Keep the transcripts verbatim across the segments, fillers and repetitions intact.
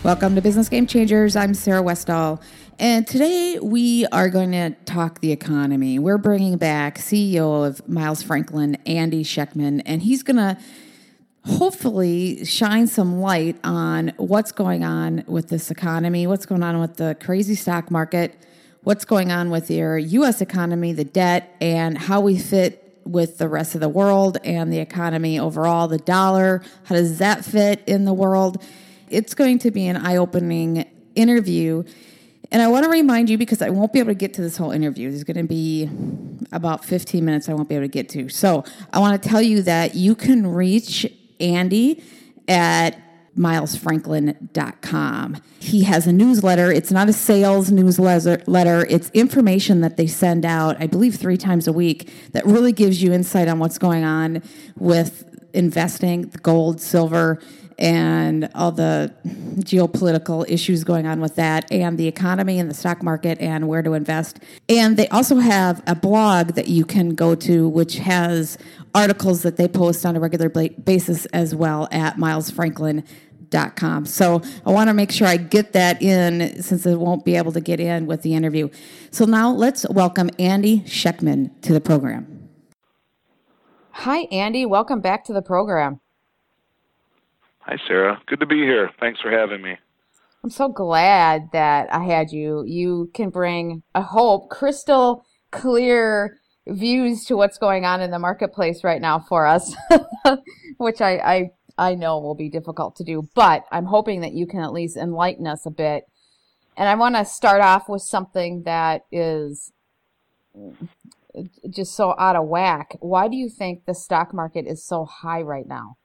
Welcome to Business Game Changers. I'm Sarah Westall, and today we are going to talk the economy. We're bringing back C E O of Miles Franklin, Andy Schectman, and he's going to hopefully shine some light on what's going on with this economy, what's going on with the crazy stock market, what's going on with your U S economy, the debt, and how we fit with the rest of the world and the economy overall, the dollar, how does that fit in the world? It's going to be an eye-opening interview. And I want to remind you, because I won't be able to get to this whole interview. There's going to be about fifteen minutes I won't be able to get to. So I want to tell you that you can reach Andy at miles franklin dot com. He has a newsletter. It's not a sales newsletter. It's information that they send out, I believe, three times a week that really gives you insight on what's going on with investing, gold, silver, and all the geopolitical issues going on with that, and the economy and the stock market and where to invest. And they also have a blog that you can go to, which has articles that they post on a regular basis as well at miles franklin dot com. So I want to make sure I get that in, since I won't be able to get in with the interview. So now let's welcome Andy Schectman to the program. Hi, Andy. Welcome back to the program. Hi, Sarah. Good to be here. Thanks for having me. I'm so glad that I had you. You can bring, I hope, crystal clear views to what's going on in the marketplace right now for us, which I, I I know will be difficult to do, but I'm hoping that you can at least enlighten us a bit. And I want to start off with something that is just so out of whack. Why do you think the stock market is so high right now?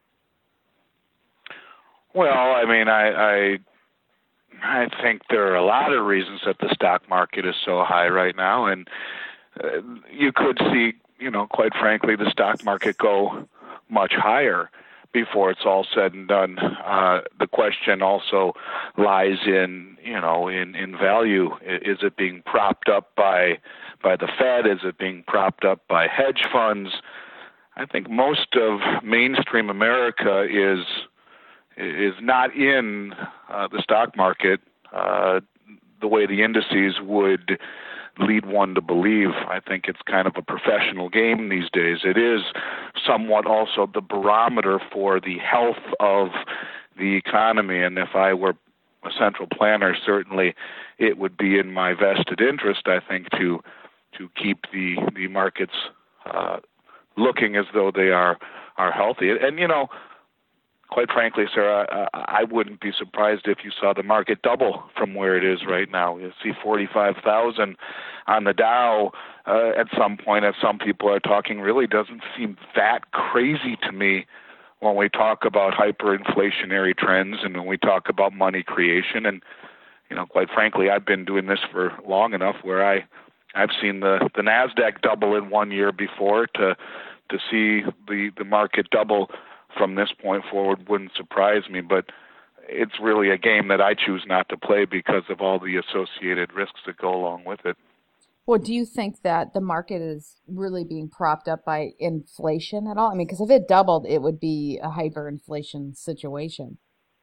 Well, I mean, I, I I think there are a lot of reasons that the stock market is so high right now, and uh, you could see, you know, quite frankly, the stock market go much higher before it's all said and done. Uh, the question also lies in, you know, in, in value. Is it being propped up by by the Fed? Is it being propped up by hedge funds? I think most of mainstream America is is not in uh, the stock market uh, the way the indices would lead one to believe. I think it's kind of a professional game these days. It is somewhat also the barometer for the health of the economy, and if I were a central planner, certainly it would be in my vested interest, I think, to to keep the, the markets uh, looking as though they are, are healthy. And, you know, quite frankly, Sarah, I wouldn't be surprised if you saw the market double from where it is right now. You see forty-five thousand on the Dow uh, at some point, as some people are talking, really doesn't seem that crazy to me when we talk about hyperinflationary trends and when we talk about money creation. And, you know, quite frankly, I've been doing this for long enough where I, I've seen the, the NASDAQ double in one year before. To to see the, the market double from this point forward wouldn't surprise me, but it's really a game that I choose not to play because of all the associated risks that go along with it. Well, do you think that the market is really being propped up by inflation at all? I mean, because if it doubled, it would be a hyperinflation situation.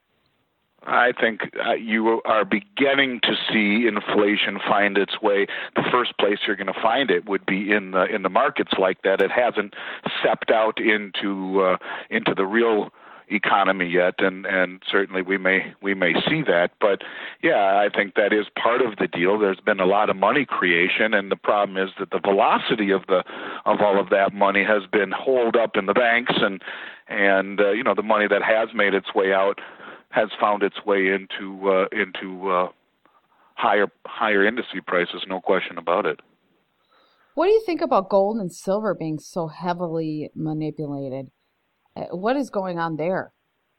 I think uh, you are beginning to see inflation find its way. The first place you're going to find it would be in the in the markets like that. It hasn't seeped out into uh, into the real economy yet, and, and certainly we may we may see that. But yeah, I think that is part of the deal. There's been a lot of money creation, and the problem is that the velocity of the of all of that money has been holed up in the banks, and and uh, you know, the money that has made its way out has found its way into uh, into uh, higher higher indice prices, no question about it. What do you think about gold and silver being so heavily manipulated? What is going on there?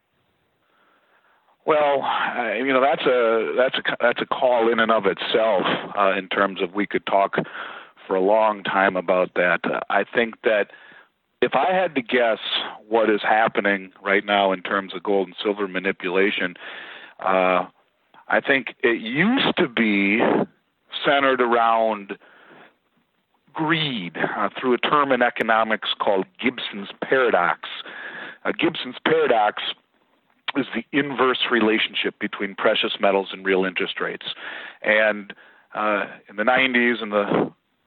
Well, uh, you know, that's a that's a that's a call in and of itself. Uh, in terms of, we could talk for a long time about that. Uh, I think that if I had to guess what is happening right now in terms of gold and silver manipulation, uh, I think it used to be centered around greed uh, through a term in economics called Gibson's paradox. Uh, Gibson's paradox is the inverse relationship between precious metals and real interest rates. And uh, in the nineties and the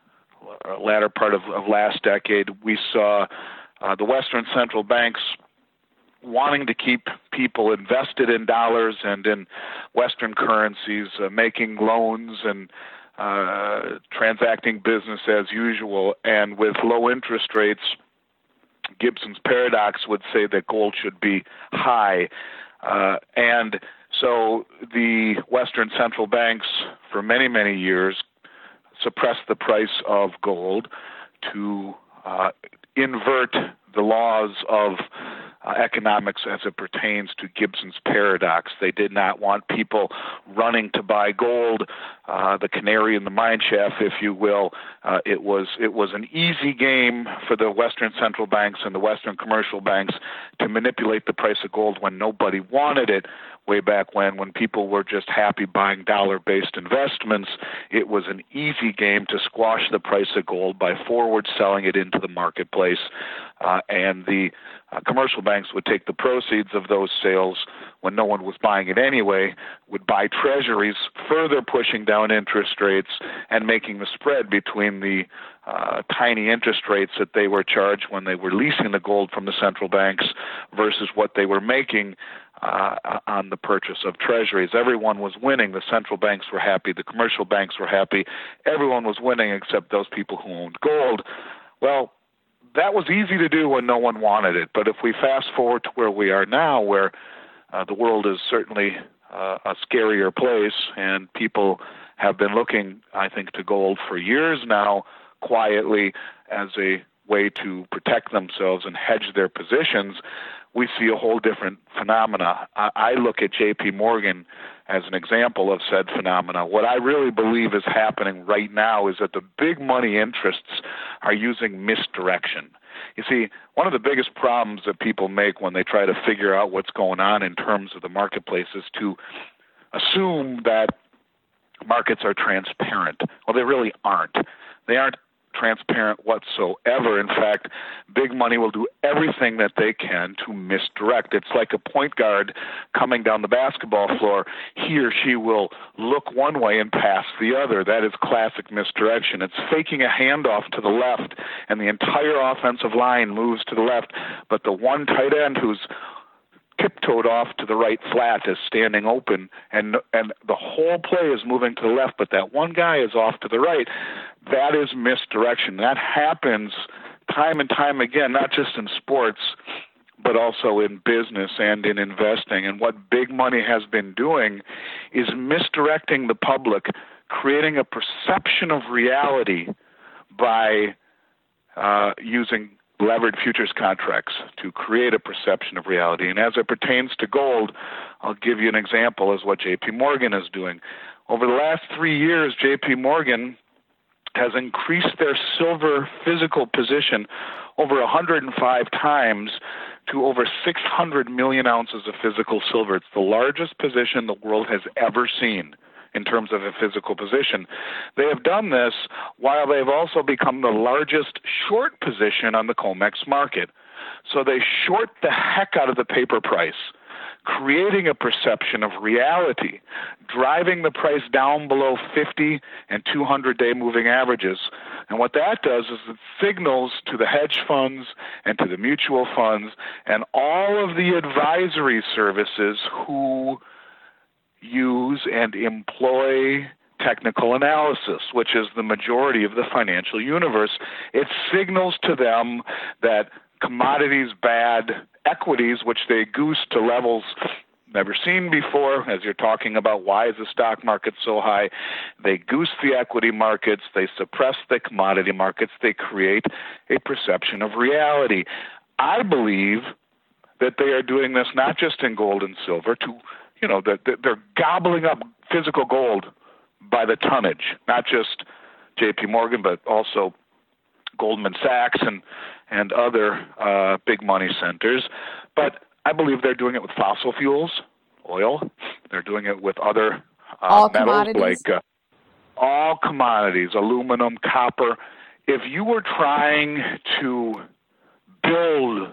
latter part of, of last decade, we saw uh, the Western central banks wanting to keep people invested in dollars and in Western currencies, uh, making loans and uh, transacting business as usual. And with low interest rates, Gibson's paradox would say that gold should be high. Uh, and so the Western central banks, for many, many years, suppressed the price of gold to uh, invert the laws of uh, economics as it pertains to Gibson's paradox. They did not want people running to buy gold, uh, the canary in the mine shaft, if you will. Uh, it was it was an easy game for the Western central banks and the Western commercial banks to manipulate the price of gold when nobody wanted it. Way back when, when people were just happy buying dollar-based investments, it was an easy game to squash the price of gold by forward selling it into the marketplace. Uh, and the uh, commercial banks would take the proceeds of those sales when no one was buying it anyway, would buy treasuries, further pushing down interest rates and making the spread between the uh, tiny interest rates that they were charged when they were leasing the gold from the central banks versus what they were making Uh, on the purchase of treasuries. Everyone was winning. The central banks were happy. The commercial banks were happy. Everyone was winning except those people who owned gold. Well, that was easy to do when no one wanted it. But if we fast forward to where we are now, where uh, the world is certainly uh, a scarier place and people have been looking, I think, to gold for years now quietly as a way to protect themselves and hedge their positions, we see a whole different phenomena. I, I look at J P Morgan as an example of said phenomena. What I really believe is happening right now is that the big money interests are using misdirection. You see, one of the biggest problems that people make when they try to figure out what's going on in terms of the marketplace is to assume that markets are transparent. Well, they really aren't. They aren't transparent whatsoever. In fact, big money will do everything that they can to misdirect. It's like a point guard coming down the basketball floor. He or she will look one way and pass the other. That is classic misdirection. It's faking a handoff to the left, and the entire offensive line moves to the left, but the one tight end who's tiptoed off to the right flat is standing open, and and the whole play is moving to the left, but that one guy is off to the right. That is misdirection. That happens time and time again, not just in sports, but also in business and in investing. And what big money has been doing is misdirecting the public, creating a perception of reality by uh, using levered futures contracts to create a perception of reality. And as it pertains to gold, I'll give you an example as what J P Morgan is doing. Over the last three years, J P Morgan has increased their silver physical position over one hundred five times to over six hundred million ounces of physical silver. It's the largest position the world has ever seen in terms of a physical position. They have done this while they've also become the largest short position on the COMEX market. So they short the heck out of the paper price, creating a perception of reality, driving the price down below fifty and two hundred day moving averages. And what that does is it signals to the hedge funds and to the mutual funds and all of the advisory services who use and employ technical analysis, which is the majority of the financial universe. It signals to them that commodities bad, equities, which they goose to levels never seen before, as you're talking about why is the stock market so high, they goose the equity markets, they suppress the commodity markets, they create a perception of reality. I believe that they are doing this not just in gold and silver, to, you know, that they're gobbling up physical gold by the tonnage, not just J P Morgan, but also Goldman Sachs and and other uh, big money centers. But I believe they're doing it with fossil fuels, oil. They're doing it with other uh, all metals commodities. like uh, all commodities, aluminum, copper. If you were trying to build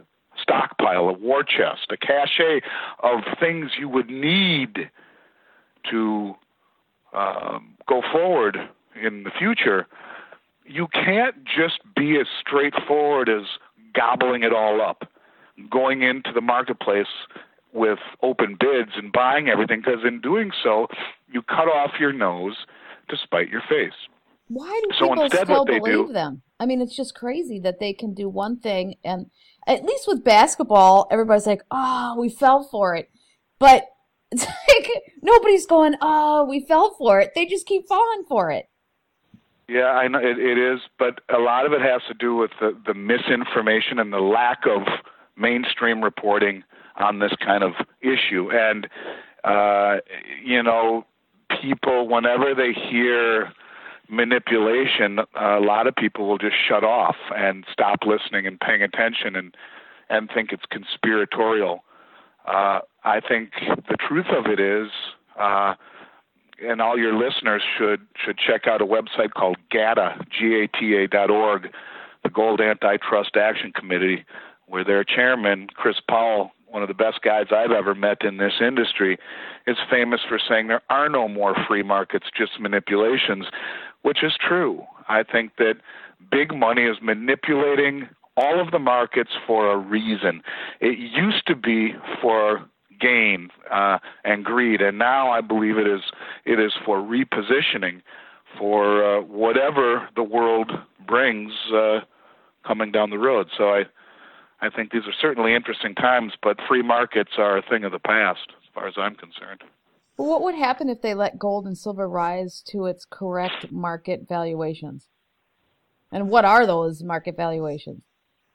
stockpile, a war chest, a cache of things you would need to um, go forward in the future, you can't just be as straightforward as gobbling it all up, going into the marketplace with open bids and buying everything, because in doing so, you cut off your nose to spite your face. Why do so people instead, still what they believe do, them? I mean, it's just crazy that they can do one thing, and at least with basketball, everybody's like, oh, we fell for it. But it's like nobody's going, oh, we fell for it. They just keep falling for it. Yeah, I know it, it is, but a lot of it has to do with the, the misinformation and the lack of mainstream reporting on this kind of issue. And, uh, you know, people, whenever they hear manipulation, a lot of people will just shut off and stop listening and paying attention and, and think it's conspiratorial. Uh, I think the truth of it is, uh, and all your listeners should should check out a website called GATA, G A T A dot org, the Gold Antitrust Action Committee, where their chairman, Chris Powell, one of the best guys I've ever met in this industry, is famous for saying there are no more free markets, just manipulations, which is true. I think that big money is manipulating all of the markets for a reason. It used to be for gain uh, and greed, and now I believe it is it is for repositioning for uh, whatever the world brings uh, coming down the road. So I I think these are certainly interesting times, but free markets are a thing of the past as far as I'm concerned. Well, what would happen if they let gold and silver rise to its correct market valuations? And what are those market valuations?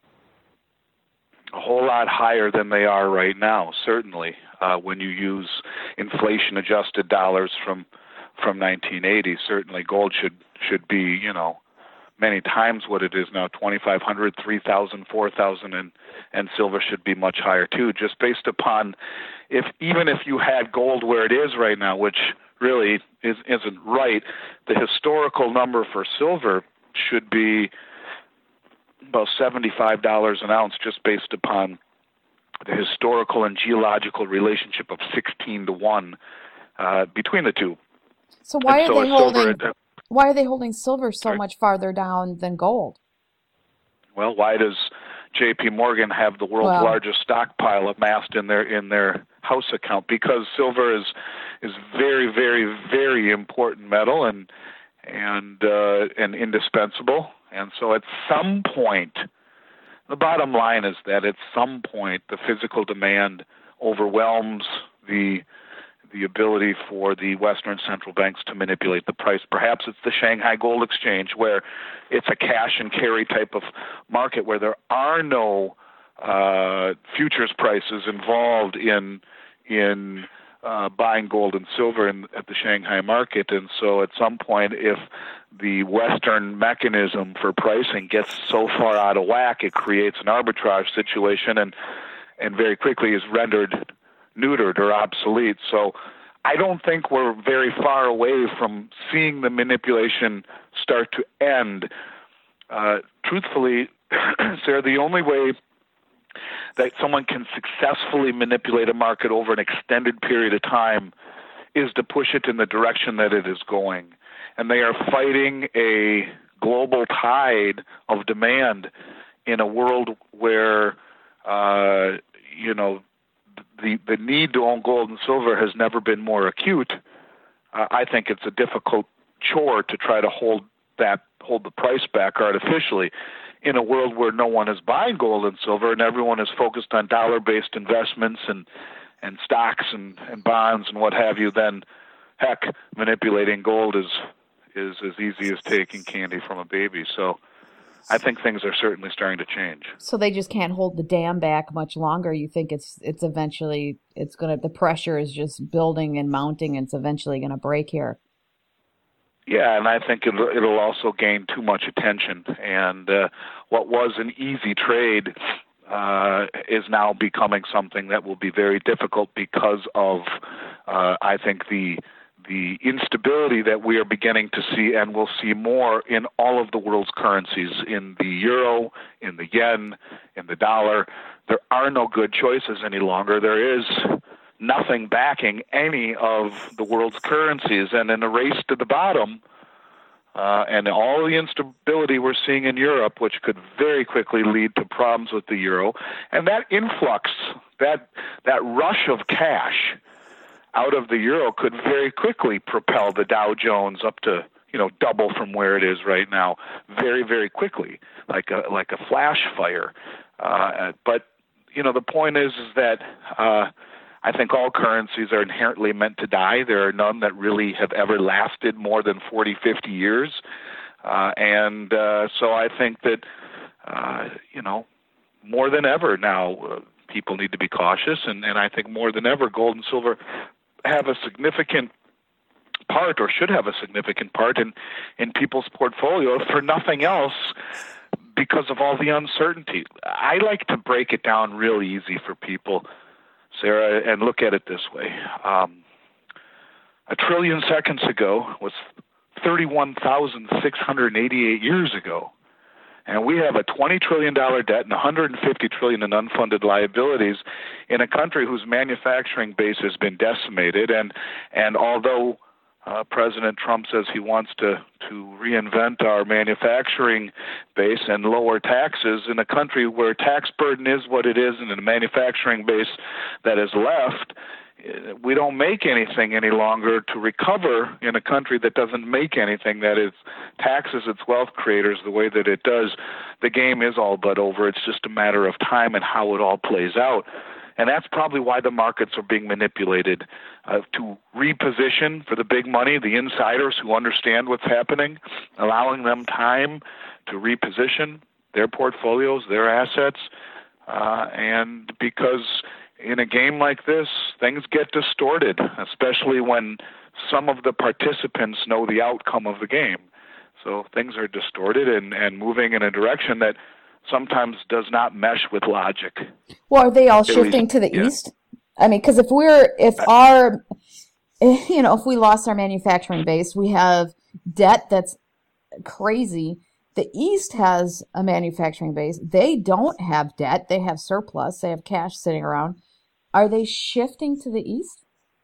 A whole lot higher than they are right now, certainly, uh, when you use inflation-adjusted dollars from from nineteen eighty. Certainly gold should should be, you know, many times what it is now, twenty-five hundred, three thousand, four thousand, and, and silver should be much higher too, just based upon, if even if you had gold where it is right now, which really is, isn't right, the historical number for silver should be about seventy-five dollars an ounce, just based upon the historical and geological relationship of sixteen to one uh, between the two. So why and are so they holding silver, uh, why are they holding silver so sorry? much farther down than gold? Well, why does J P Morgan have the world's well, largest stockpile amassed in their in their house account? Because silver is is very, very, very important metal and and uh, and indispensable. And so at some point, the bottom line is that at some point the physical demand overwhelms the the ability for the Western central banks to manipulate the price. Perhaps it's the Shanghai Gold Exchange, where it's a cash and carry type of market where there are no uh, futures prices involved in in uh, buying gold and silver in, at the Shanghai market. And so at some point, if the Western mechanism for pricing gets so far out of whack, it creates an arbitrage situation and and very quickly is rendered neutered or obsolete. So I don't think we're very far away from seeing the manipulation start to end. Uh, truthfully, Sarah, the only way that someone can successfully manipulate a market over an extended period of time is to push it in the direction that it is going. And they are fighting a global tide of demand in a world where, uh, you know, the, the need to own gold and silver has never been more acute. Uh, I think it's a difficult chore to try to hold that, hold the price back artificially in a world where no one is buying gold and silver and everyone is focused on dollar-based investments and, and stocks and, and bonds and what have you. Then, heck, manipulating gold is is as easy as taking candy from a baby. So I think things are certainly starting to change. So they just can't hold the dam back much longer. You think it's it's eventually it's going to the pressure is just building and mounting and it's eventually going to break here. Yeah, and I think it'll, it'll also gain too much attention. And uh, what was an easy trade uh, is now becoming something that will be very difficult because of, uh, I think, the the instability that we are beginning to see and will see more in all of the world's currencies, in the euro, in the yen, in the dollar. There are no good choices any longer. There is nothing backing any of the world's currencies. And in a race to the bottom, uh, and all the instability we're seeing in Europe, which could very quickly lead to problems with the euro, and that influx, that that rush of cash out of the euro could very quickly propel the Dow Jones up to, you know, double from where it is right now, very, very quickly, like a like a flash fire. Uh, but you know, the point is, is that uh, I think all currencies are inherently meant to die. There are none that really have ever lasted more than forty, fifty years, uh, and uh, so I think that uh, you know, more than ever now, uh, people need to be cautious, and, and I think more than ever, gold and silver have a significant part, or should have a significant part in, in people's portfolio, for nothing else, because of all the uncertainty. I like to break it down real easy for people, Sarah, and look at it this way. Um, a trillion seconds ago was thirty-one thousand six hundred eighty-eight years ago. And we have a twenty trillion dollars debt and one hundred fifty trillion dollars in unfunded liabilities in a country whose manufacturing base has been decimated. And and although uh, President Trump says he wants to, to reinvent our manufacturing base and lower taxes in a country where tax burden is what it is and a manufacturing base that is left, we don't make anything any longer to recover in a country that doesn't make anything, that is taxes its wealth creators the way that it does. The game is all but over. It's just a matter of time and how it all plays out. And that's probably why the markets are being manipulated, uh, to reposition for the big money, the insiders who understand what's happening, allowing them time to reposition their portfolios, their assets, uh, and because in a game like this, things get distorted, especially when some of the participants know the outcome of the game. So things are distorted and, and moving in a direction that sometimes does not mesh with logic. Well, are they all At shifting least, to the yeah. east? I mean, because if we're, if our, you know, if we lost our manufacturing base, we have debt that's crazy. The East has a manufacturing base. They don't have debt. They have surplus. They have cash sitting around. Are they shifting to the East?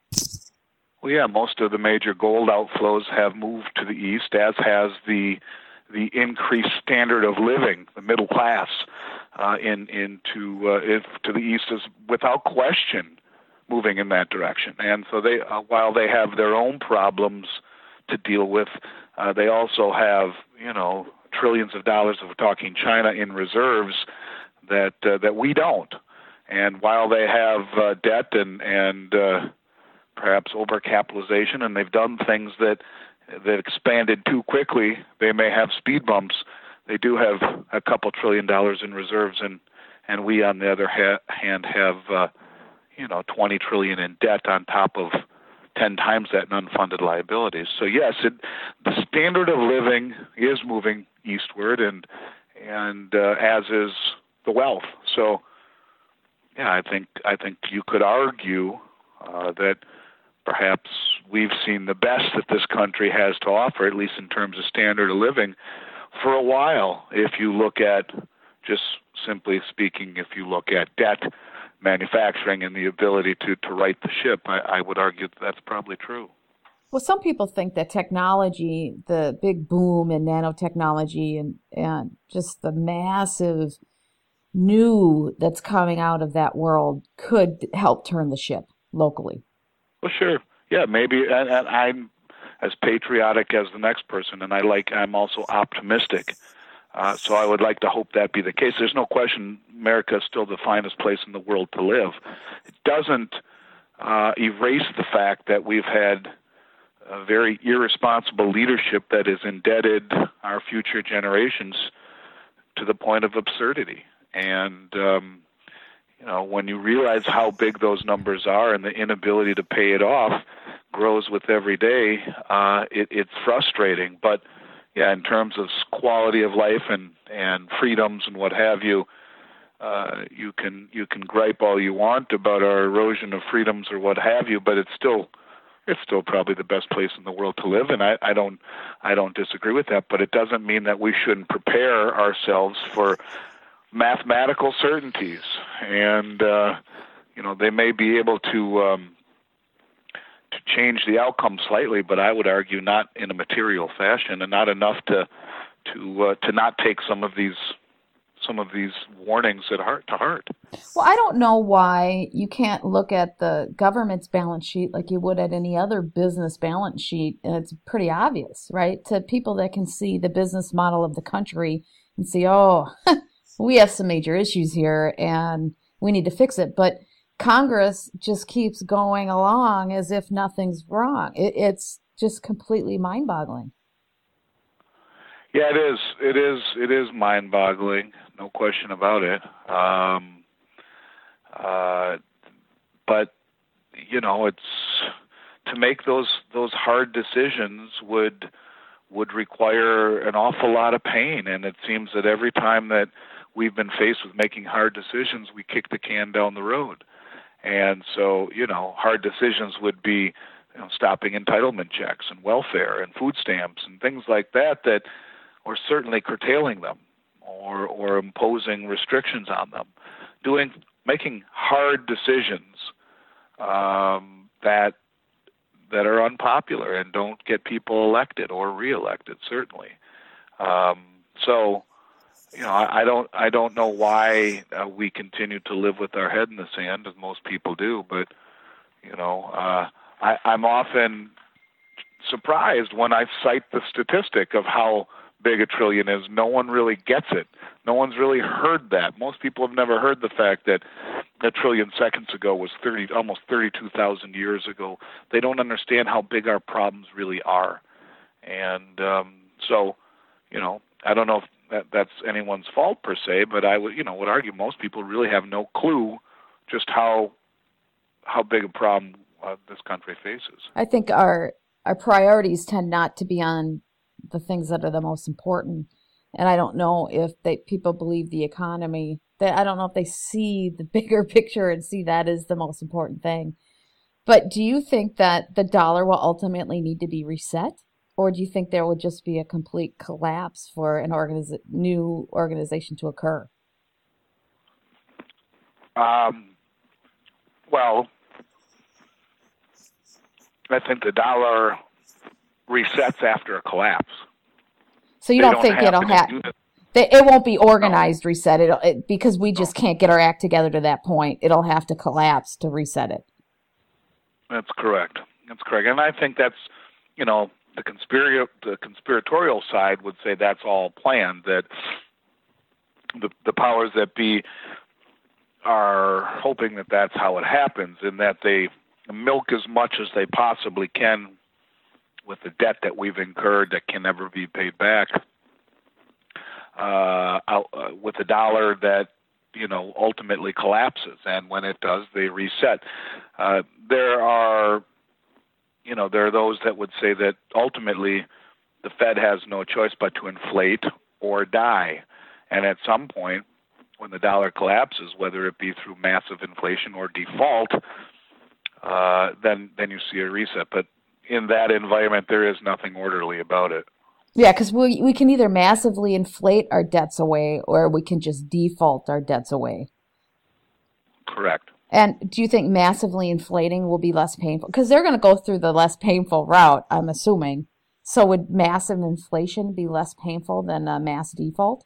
Well, yeah, most of the major gold outflows have moved to the East, as has the the increased standard of living, the middle class, uh, in into uh, if, to the East is without question moving in that direction. And so they, uh, while they have their own problems to deal with, uh, they also have, you know, trillions of dollars, if we're talking China, in reserves that uh, that we don't. And while they have uh, debt and and uh, perhaps overcapitalization, and they've done things that that expanded too quickly, they may have speed bumps. They do have a couple trillion dollars in reserves, and and we, on the other ha- hand, have uh, you know twenty trillion in debt on top of ten times that in unfunded liabilities. So yes, it, the standard of living is moving eastward, and and uh, as is the wealth. So yeah, I think I think you could argue uh, that perhaps we've seen the best that this country has to offer, at least in terms of standard of living, for a while. If you look at, just simply speaking, if you look at debt, manufacturing, and the ability to, to right the ship, I, I would argue that that's probably true. Well, some people think that technology, the big boom in nanotechnology and, and just the massive new that's coming out of that world could help turn the ship locally. Well, sure. Yeah, maybe. And, and I'm as patriotic as the next person, and I like. I'm also optimistic. Uh, so I would like to hope that be the case. There's no question America is still the finest place in the world to live. It doesn't uh, erase the fact that we've had a very irresponsible leadership that has indebted our future generations to the point of absurdity. And um, you know, when you realize how big those numbers are and the inability to pay it off grows with every day, uh, it, it's frustrating. But yeah, in terms of quality of life and, and freedoms and what have you, uh, you can you can gripe all you want about our erosion of freedoms or what have you, but it's still it's still probably the best place in the world to live, and I, I don't I don't disagree with that. But it doesn't mean that we shouldn't prepare ourselves for mathematical certainties, and uh, you know they may be able to um, to change the outcome slightly, but I would argue not in a material fashion, and not enough to to uh, to not take some of these some of these warnings at heart to heart. Well, I don't know why you can't look at the government's balance sheet like you would at any other business balance sheet, and it's pretty obvious, right? To people that can see the business model of the country and see, oh, we have some major issues here and we need to fix it. But Congress just keeps going along as if nothing's wrong. It, it's just completely mind-boggling. Yeah, it is. It is. It is mind-boggling. No question about it. Um, uh, but you know, it's to make those those hard decisions would would require an awful lot of pain, and it seems that every time that we've been faced with making hard decisions, we kick the can down the road. And so, you know, hard decisions would be, you know, stopping entitlement checks and welfare and food stamps and things like that, that or certainly curtailing them or or imposing restrictions on them, doing making hard decisions um, that that are unpopular and don't get people elected or reelected, certainly. Um, so, you know, I, I don't I don't know why uh, we continue to live with our head in the sand, as most people do. But you know, uh, I, I'm often surprised when I cite the statistic of how big a trillion is. No one really gets it. No one's really heard that. Most people have never heard the fact that a trillion seconds ago was thirty, almost thirty-two thousand years ago. They don't understand how big our problems really are. And um, so, you know, I don't know if that, that's anyone's fault per se, but I would, you know, would argue most people really have no clue just how how big a problem uh, this country faces. I think our our priorities tend not to be on the things that are the most important. And I don't know if they people believe the economy, that I don't know if they see the bigger picture and see that as the most important thing. But do you think that the dollar will ultimately need to be reset? Or do you think there will just be a complete collapse for an organiz- new organization to occur? Um, well, I think the dollar resets after a collapse. So you They don't, think it'll happen? It won't be organized no. reset it, it because we just no. can't get our act together to that point. It'll have to collapse to reset it. That's correct. That's correct. And I think that's, you know, the conspira- the conspiratorial side would say that's all planned, that the the powers that be are hoping that that's how it happens, and that they milk as much as they possibly can with the debt that we've incurred that can never be paid back, uh, out, uh, with a dollar that, you know, ultimately collapses. And when it does, they reset. Uh, there are, you know, there are those that would say that ultimately the Fed has no choice but to inflate or die. And at some point, when the dollar collapses, whether it be through massive inflation or default, uh, then then you see a reset. But in that environment, there is nothing orderly about it. Yeah, because we we can either massively inflate our debts away, or we can just default our debts away. Correct. And do you think massively inflating will be less painful? Because they're going to go through the less painful route, I'm assuming. So would massive inflation be less painful than a mass default?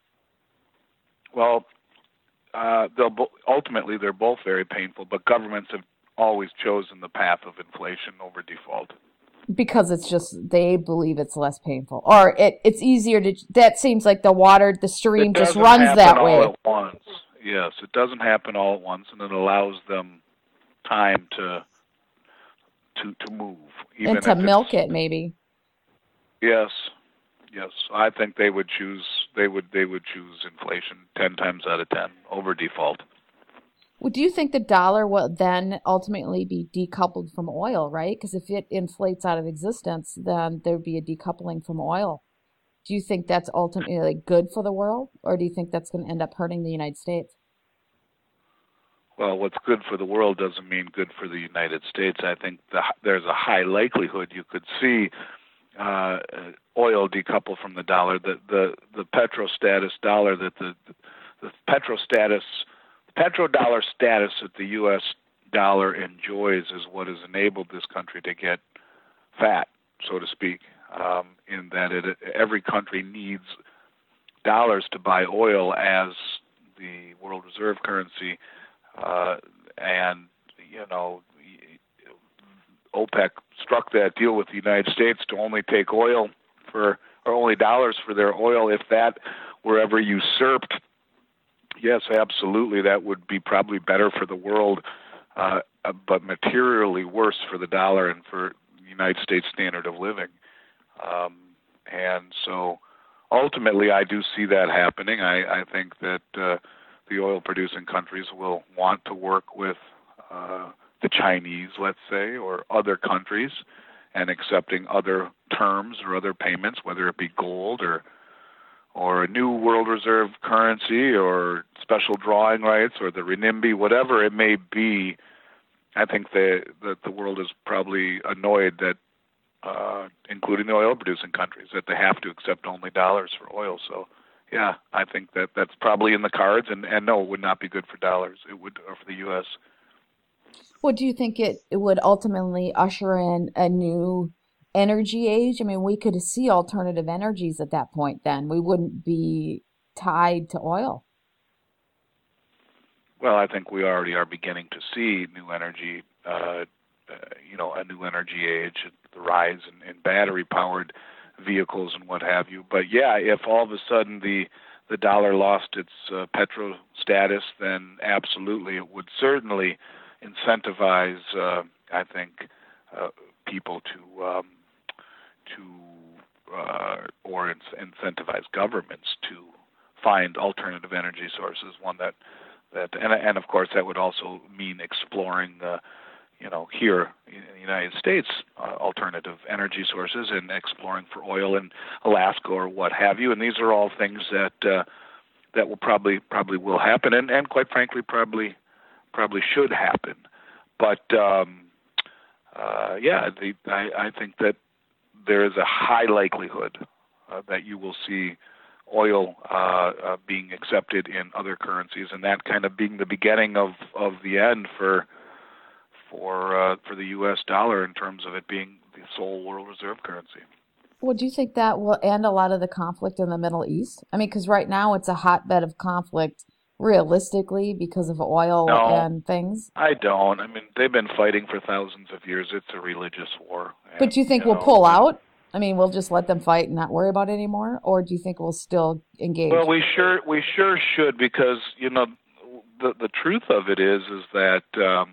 Well, uh, they'll bo- ultimately they're both very painful, but governments have always chosen the path of inflation over default. Because it's just, they believe it's less painful. Or it, it's easier to, that seems like the water, the stream just runs that way. All at once. Yes, it doesn't happen all at once, and it allows them time to to to move. Even and to milk it, maybe. Yes, yes. I think they would choose. They would. They would choose inflation ten times out of ten over default. Well, do you think the dollar will then ultimately be decoupled from oil, right? Because if it inflates out of existence, then there would be a decoupling from oil. Do you think that's ultimately good for the world, or do you think that's going to end up hurting the United States? well, what's good for the world doesn't mean good for the United States. I think the, there's a high likelihood you could see uh, oil decouple from the dollar. The the the petrostatus dollar that the the petrostatus petrodollar status that the U S dollar enjoys is what has enabled this country to get fat, so to speak. Um, in that it every country needs dollars to buy oil as the world reserve currency, uh, and you know OPEC struck that deal with the United States to only take oil for or only dollars for their oil. If that were ever usurped, yes, absolutely, that would be probably better for the world, uh, but materially worse for the dollar and for the United States standard of living. Um, and so ultimately I do see that happening. I, I think that uh, the oil-producing countries will want to work with uh, the Chinese, let's say, or other countries, and accepting other terms or other payments, whether it be gold or or a new world reserve currency or special drawing rights or the renminbi, whatever it may be. I think that the, the world is probably annoyed that Uh, including the oil-producing countries, that they have to accept only dollars for oil. So, yeah, I think that that's probably in the cards, and, and no, it would not be good for dollars. It would or for the U S. Well, do you think it, it would ultimately usher in a new energy age? I mean, we could see alternative energies at that point then. We wouldn't be tied to oil. Well, I think we already are beginning to see new energy, uh, uh, you know, a new energy age, the rise in, in battery-powered vehicles and what have you. But yeah, if all of a sudden the the dollar lost its uh, petro status, then absolutely it would certainly incentivize, uh, I think, uh, people to um, to uh, or in- incentivize governments to find alternative energy sources. One that that and and of course that would also mean exploring the you know, here in the United States, uh, alternative energy sources and exploring for oil in Alaska or what have you. And these are all things that uh, that will probably probably will happen, and, and quite frankly, probably probably should happen. But um, uh, yeah, the, I, I think that there is a high likelihood uh, that you will see oil uh, uh, being accepted in other currencies, and that kind of being the beginning of, of the end for. for uh, for the U S dollar in terms of it being the sole world reserve currency. Well, do you think that will end a lot of the conflict in the Middle East? I mean, because right now it's a hotbed of conflict realistically because of oil no, and things. I don't. I mean, they've been fighting for thousands of years. It's a religious war. And, but do you think you we'll know, pull out? I mean, we'll just let them fight and not worry about it anymore? Or do you think we'll still engage? Well, we sure we sure should, because, you know, the the truth of it is, is that um,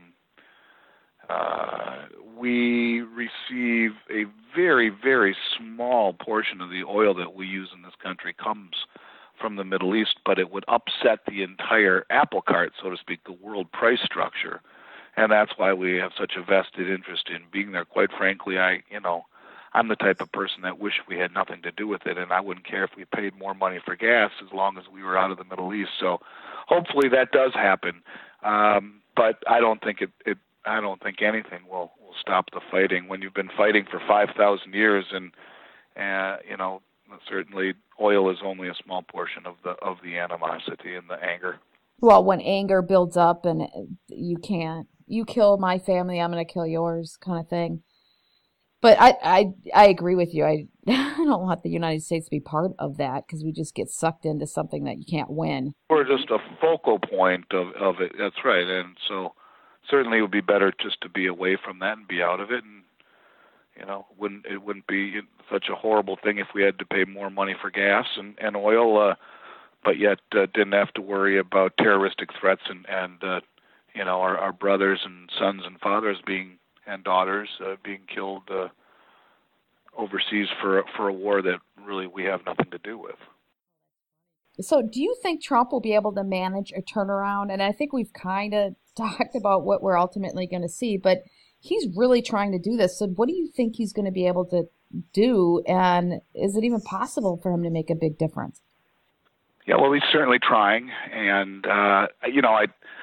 Uh, we receive a very, very small portion of the oil that we use in this country comes from the Middle East, but it would upset the entire apple cart, so to speak, the world price structure. And that's why we have such a vested interest in being there. Quite frankly, I, you know, I'm the type of person that wish we had nothing to do with it, and I wouldn't care if we paid more money for gas as long as we were out of the Middle East. So hopefully that does happen. Um, but I don't think it, it I don't think anything will, will stop the fighting. When you've been fighting for five thousand years, and uh, you know, certainly oil is only a small portion of the of the animosity and the anger. Well, when anger builds up and you can't, you kill my family, I'm going to kill yours, kind of thing. But I, I, I agree with you. I, I don't want the United States to be part of that, because we just get sucked into something that you can't win. We're just a focal point of, of it. That's right, and so. Certainly, it would be better just to be away from that and be out of it, and you know, wouldn't it wouldn't be such a horrible thing if we had to pay more money for gas and and oil, uh, but yet uh, didn't have to worry about terroristic threats and and uh, you know our, our brothers and sons and fathers being and daughters uh, being killed uh, overseas for for a war that really we have nothing to do with. So do you think Trump will be able to manage a turnaround? And I think we've kind of talked about what we're ultimately going to see, but he's really trying to do this. So what do you think he's going to be able to do? And is it even possible for him to make a big difference? Yeah, well, he's certainly trying. And, uh, you know, I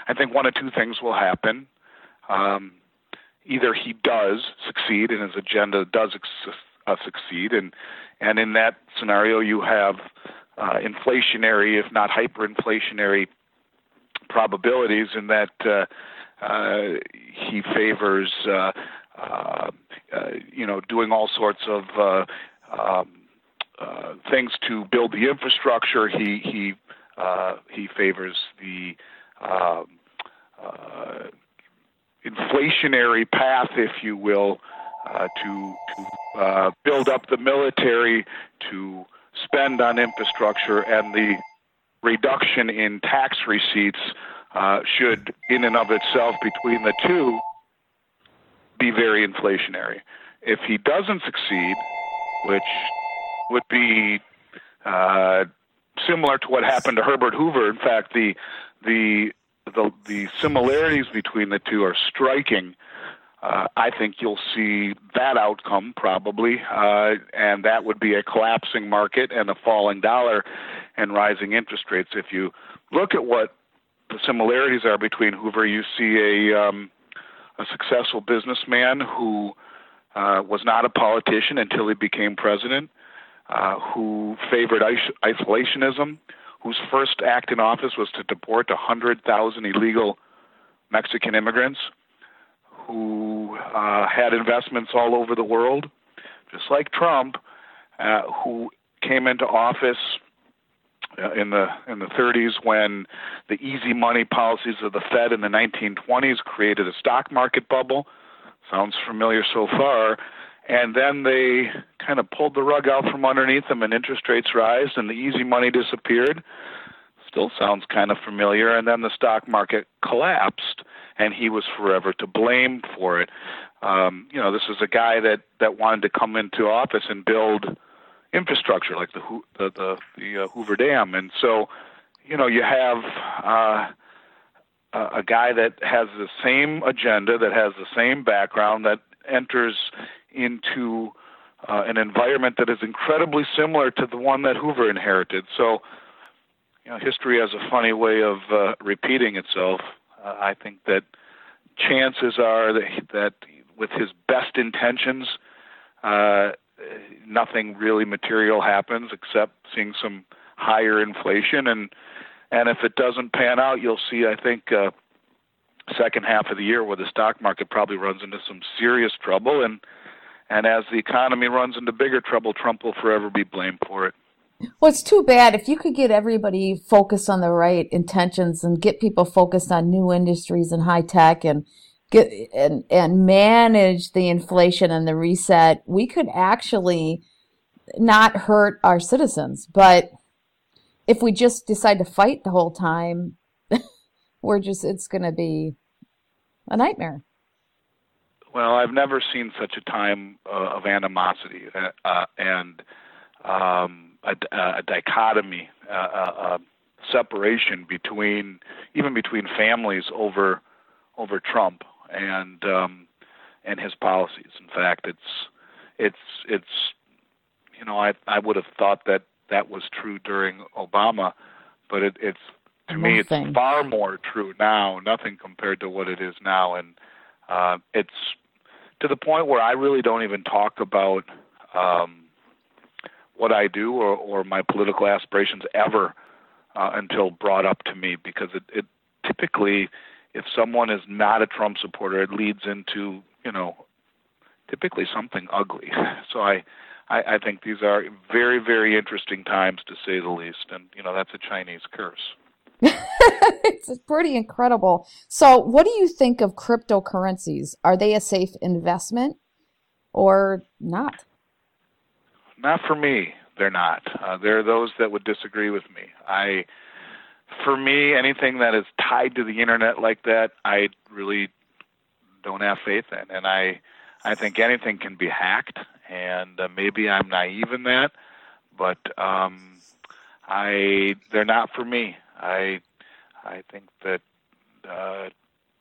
I think one of two things will happen. Um, either he does succeed and his agenda does ex- uh, succeed, and and in that scenario you have uh, inflationary, if not hyperinflationary, probabilities in that uh, uh, he favors uh, uh, uh, you know doing all sorts of uh, um, uh, things to build the infrastructure. He he uh, he favors the uh, uh, inflationary path, if you will, uh, to, to uh, build up the military, to spend on infrastructure, and the reduction in tax receipts uh, should, in and of itself, between the two, be very inflationary. If he doesn't succeed, which would be uh, similar to what happened to Herbert Hoover, in fact, the the the, the similarities between the two are striking. Uh, I think you'll see that outcome probably, uh, and that would be a collapsing market and a falling dollar and rising interest rates. If you look at what the similarities are between Hoover, you see a um, a successful businessman who uh, was not a politician until he became president, uh, who favored is- isolationism, whose first act in office was to deport one hundred thousand illegal Mexican immigrants, who uh, had investments all over the world, just like Trump, uh, who came into office uh, in the in the thirties when the easy money policies of the Fed in the nineteen twenties created a stock market bubble. Sounds familiar so far. And then they kind of pulled the rug out from underneath them, and interest rates rise, and the easy money disappeared. Still sounds kind of familiar. And then the stock market collapsed, and he was forever to blame for it. Um, you know, this is a guy that, that wanted to come into office and build infrastructure like the the the, the uh, Hoover Dam, and so you know you have uh, a guy that has the same agenda, that has the same background, that enters into uh, an environment that is incredibly similar to the one that Hoover inherited. So, you know, history has a funny way of uh, repeating itself. Uh, I think that chances are that, that with his best intentions, uh, nothing really material happens except seeing some higher inflation. And, and if it doesn't pan out, you'll see, I think, uh, second half of the year where the stock market probably runs into some serious trouble. And, and as the economy runs into bigger trouble, Trump will forever be blamed for it. Well, it's too bad. If you could get everybody focused on the right intentions and get people focused on new industries and high tech and get and and manage the inflation and the reset, we could actually not hurt our citizens. But if we just decide to fight the whole time, we're just it's going to be a nightmare. Well, I've never seen such a time uh, of animosity uh, and um, a, a dichotomy, uh, a separation between, even between families over over Trump and um, and his policies. In fact, it's it's it's you know I I would have thought that that was true during Obama, but it, it's to Nothing. me it's far more true now. Nothing compared to what it is now, and uh, it's to the point where I really don't even talk about um, what I do or, or my political aspirations ever uh, until brought up to me, because it, it typically, if someone is not a Trump supporter, it leads into, you know, typically something ugly. So I, I, I think these are very, very interesting times, to say the least. And, you know, that's a Chinese curse. It's pretty incredible. So what do you think of cryptocurrencies? Are they a safe investment or not? Not for me. They're not. Uh, there are those that would disagree with me. I, for me, anything that is tied to the internet like that, I really don't have faith in. And I, I think anything can be hacked, and uh, maybe I'm naive in that, but um, I, they're not for me. I, I think that, uh,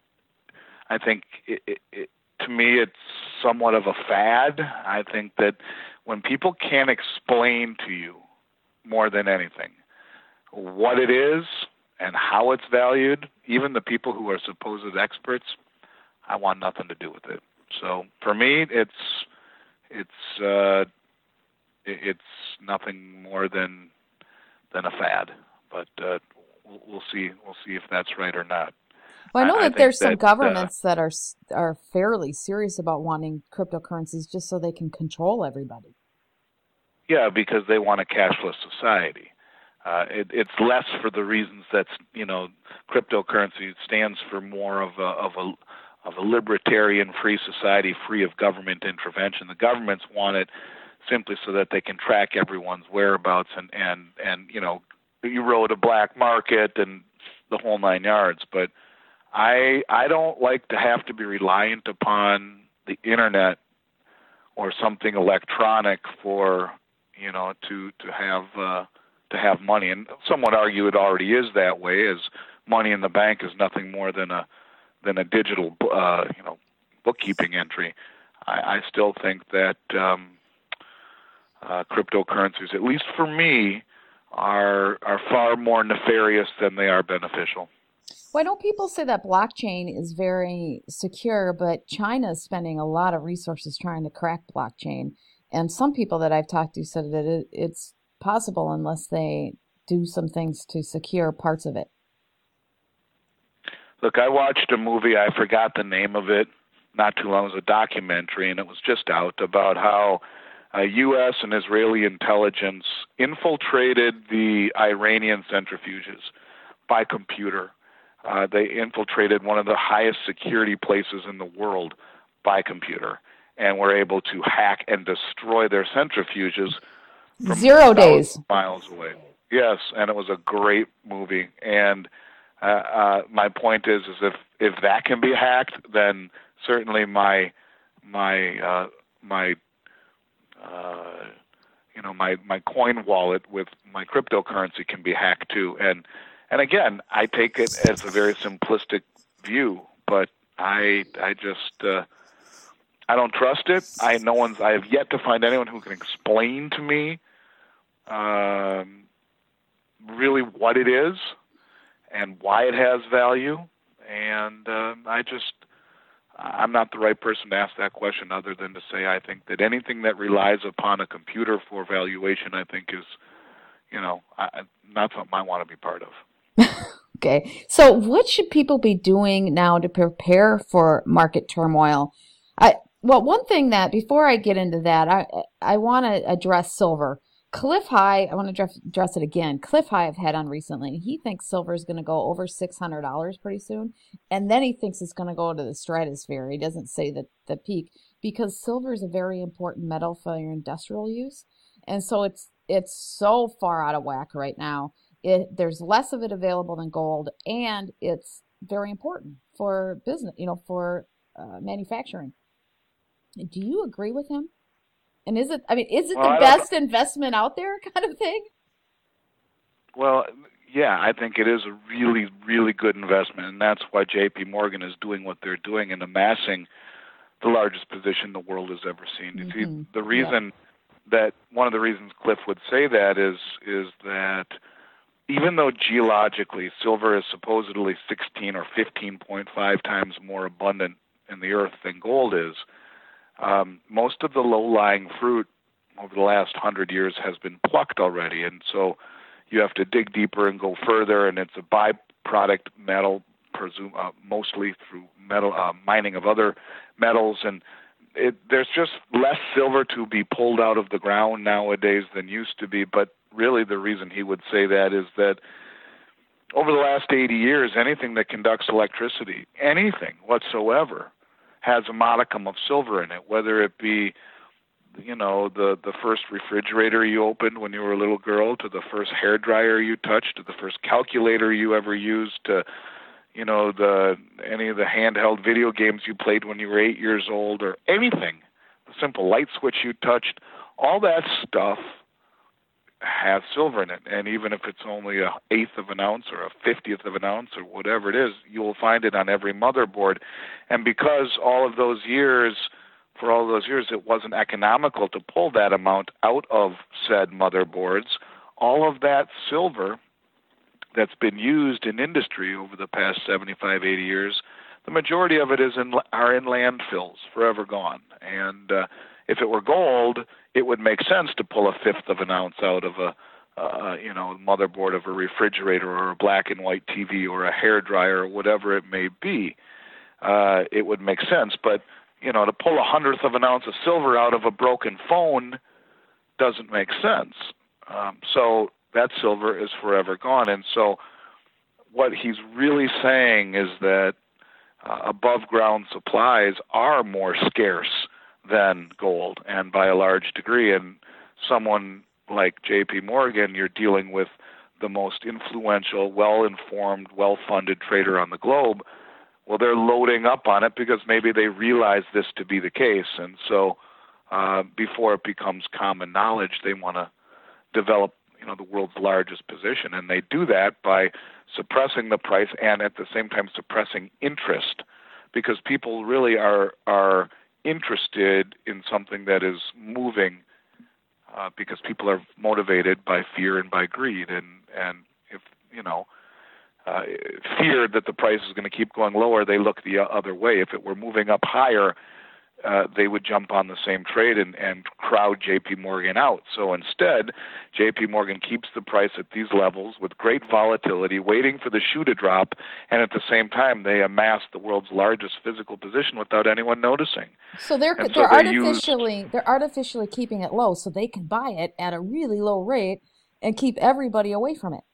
I think it, it, it, to me it's somewhat of a fad. I think that when people can't explain to you more than anything what it is and how it's valued, even the people who are supposed experts, I want nothing to do with it. So for me, it's it's uh, it's nothing more than than a fad. But uh, we'll, we'll see we'll see if that's right or not. Well, I know I, that I there's some that, governments uh, that are are fairly serious about wanting cryptocurrencies just so they can control everybody. Yeah, because they want a cashless society. Uh, it, it's less for the reasons that, you know, cryptocurrency stands for more of a of a of a libertarian free society, free of government intervention. The governments want it simply so that they can track everyone's whereabouts and and and you know, erode a black market and the whole nine yards. But I I don't like to have to be reliant upon the internet or something electronic for, you know, to to have uh, to have money. And some would argue it already is that way, as money in the bank is nothing more than a than a digital uh, you know bookkeeping entry. I, I still think that um, uh, cryptocurrencies, at least for me, are are far more nefarious than they are beneficial. Why don't people say that blockchain is very secure, but China is spending a lot of resources trying to crack blockchain? And some people that I've talked to said that it, it's possible unless they do some things to secure parts of it. Look, I watched a movie, I forgot the name of it, not too long. It was a documentary, and it was just out about how uh, U S and Israeli intelligence infiltrated the Iranian centrifuges by computer. Uh, they infiltrated one of the highest security places in the world by computer, and were able to hack and destroy their centrifuges from Zero days miles away. Yes, and it was a great movie. And uh, uh, my point is, is if if that can be hacked, then certainly my my uh, my uh, you know my my coin wallet with my cryptocurrency can be hacked too. And and again, I take it as a very simplistic view, but I I just uh, I don't trust it. I no one's. I have yet to find anyone who can explain to me um, really what it is and why it has value. And uh, I just, I'm not the right person to ask that question, other than to say I think that anything that relies upon a computer for valuation, I think is, you know, I, not something I want to be part of. Okay, so what should people be doing now to prepare for market turmoil? I Well, one thing that, before I get into that, I I want to address silver. Cliff High, I want to address, address it again. Cliff High I've had on recently. He thinks silver is going to go over six hundred dollars pretty soon. And then he thinks it's going to go to the stratosphere. He doesn't say the, the peak, because silver is a very important metal for your industrial use. And so it's it's so far out of whack right now. It, there's less of it available than gold, and it's very important for business, you know, for uh, manufacturing. Do you agree with him? And is it, I mean, is it well, the best investment out there kind of thing? Well, yeah, I think it is a really, really good investment, and that's why J P Morgan is doing what they're doing and amassing the largest position the world has ever seen. Mm-hmm. You see, the reason yeah. that, one of the reasons Cliff would say that is is that even though geologically silver is supposedly sixteen or fifteen point five times more abundant in the earth than gold is, Um, most of the low-lying fruit over the last hundred years has been plucked already, and so you have to dig deeper and go further, and it's a byproduct metal, presume uh, mostly through metal uh, mining of other metals, and it, there's just less silver to be pulled out of the ground nowadays than used to be. But really, the reason he would say that is that over the last eighty years, anything that conducts electricity, anything whatsoever, has a modicum of silver in it, whether it be, you know, the, the first refrigerator you opened when you were a little girl, to the first hair dryer you touched, to the first calculator you ever used, to, you know, the any of the handheld video games you played when you were eight years old, or anything, the simple light switch you touched, all that stuff has silver in it. And even if it's only an eighth of an ounce or a fiftieth of an ounce or whatever it is, you will find it on every motherboard. And because all of those years, for all those years, it wasn't economical to pull that amount out of said motherboards, all of that silver that's been used in industry over the past seventy-five, eighty years, the majority of it is in are in landfills, forever gone. And uh, if it were gold, it would make sense to pull a fifth of an ounce out of a uh, you know motherboard of a refrigerator or a black and white T V or a hair dryer or whatever it may be. Uh, it would make sense, but you know to pull a hundredth of an ounce of silver out of a broken phone doesn't make sense. Um, so that silver is forever gone. And so what he's really saying is that uh, above ground supplies are more scarce than gold, and by a large degree. And someone like J P Morgan, you're dealing with the most influential, well-informed, well-funded trader on the globe. Well, they're loading up on it because maybe they realize this to be the case. And so uh, before it becomes common knowledge, they want to develop you know, the world's largest position. And they do that by suppressing the price and at the same time suppressing interest, because people really are are interested in something that is moving uh, because people are motivated by fear and by greed. And, and if, you know, uh, feared that the price is going to keep going lower, they look the other way. If it were moving up higher, Uh, they would jump on the same trade and, and crowd J P Morgan out. So instead, J P Morgan keeps the price at these levels with great volatility, waiting for the shoe to drop, and at the same time, they amass the world's largest physical position without anyone noticing. So they're and they're so they artificially use, they're artificially keeping it low so they can buy it at a really low rate and keep everybody away from it.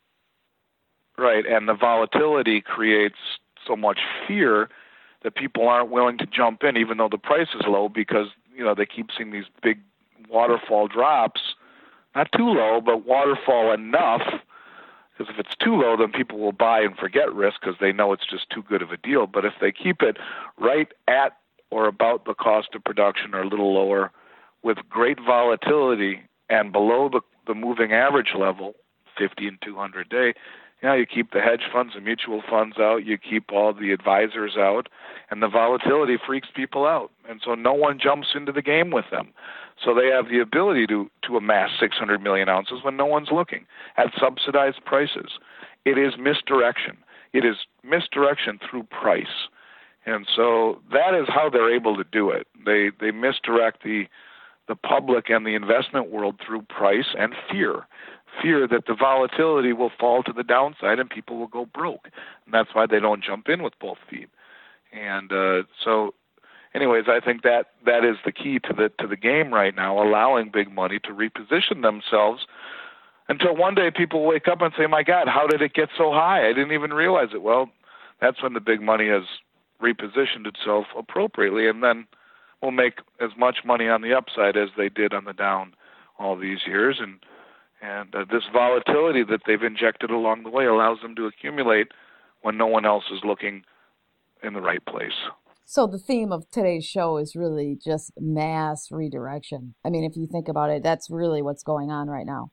Right, and the volatility creates so much fear that people aren't willing to jump in even though the price is low, because you know they keep seeing these big waterfall drops, not too low, but waterfall enough, because if it's too low, then people will buy and forget risk because they know it's just too good of a deal. But if they keep it right at or about the cost of production or a little lower with great volatility and below the, the moving average level, fifty and two hundred day, you know, you keep the hedge funds and mutual funds out, you keep all the advisors out, and the volatility freaks people out. And so no one jumps into the game with them. So they have the ability to, to amass six hundred million ounces when no one's looking at subsidized prices. It is misdirection. It is misdirection through price. And so that is how they're able to do it. They they misdirect the the public and the investment world through price and fear. Fear that the volatility will fall to the downside and people will go broke. And that's why they don't jump in with both feet. And uh, so, anyways, I think that that is the key to the to the game right now, allowing big money to reposition themselves until one day people wake up and say, my God, how did it get so high? I didn't even realize it. Well, that's when the big money has repositioned itself appropriately, and then will make as much money on the upside as they did on the down all these years. And And uh, this volatility that they've injected along the way allows them to accumulate when no one else is looking in the right place. So the theme of today's show is really just mass redirection. I mean, if you think about it, that's really what's going on right now.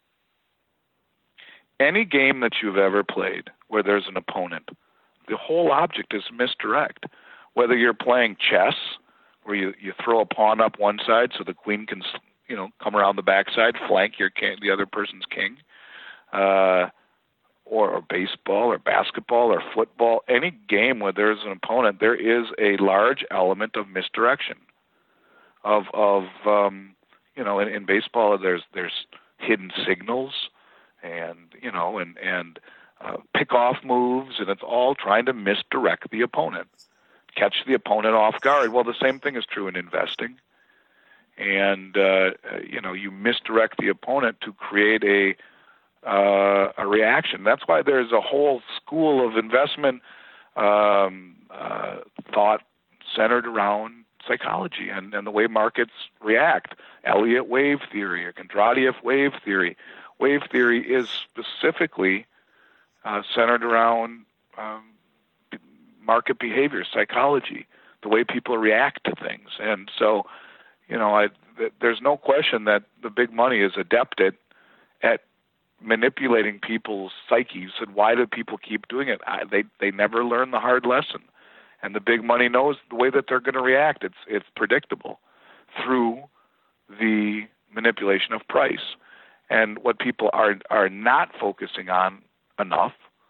Any game that you've ever played where there's an opponent, the whole object is misdirect. Whether you're playing chess, where you, you throw a pawn up one side so the queen can you know, come around the backside, flank your king, the other person's king, uh, or, or baseball or basketball or football, any game where there's an opponent, there is a large element of misdirection. Of of um, you know, in, in baseball, there's there's hidden signals, and you know, and and uh, pick off moves, and it's all trying to misdirect the opponent, catch the opponent off guard. Well, the same thing is true in investing. And, uh, you know, you misdirect the opponent to create a uh, a reaction. That's why there's a whole school of investment um, uh, thought centered around psychology and, and the way markets react. Elliott wave theory or Kondratiev wave theory. Wave theory is specifically uh, centered around um, market behavior, psychology, the way people react to things. And so, you know, I, th- there's no question that the big money is adept at, at manipulating people's psyches. And why do people keep doing it? I, they they never learn the hard lesson. And the big money knows the way that they're going to react. It's it's predictable through the manipulation of price. And what people are are not focusing on enough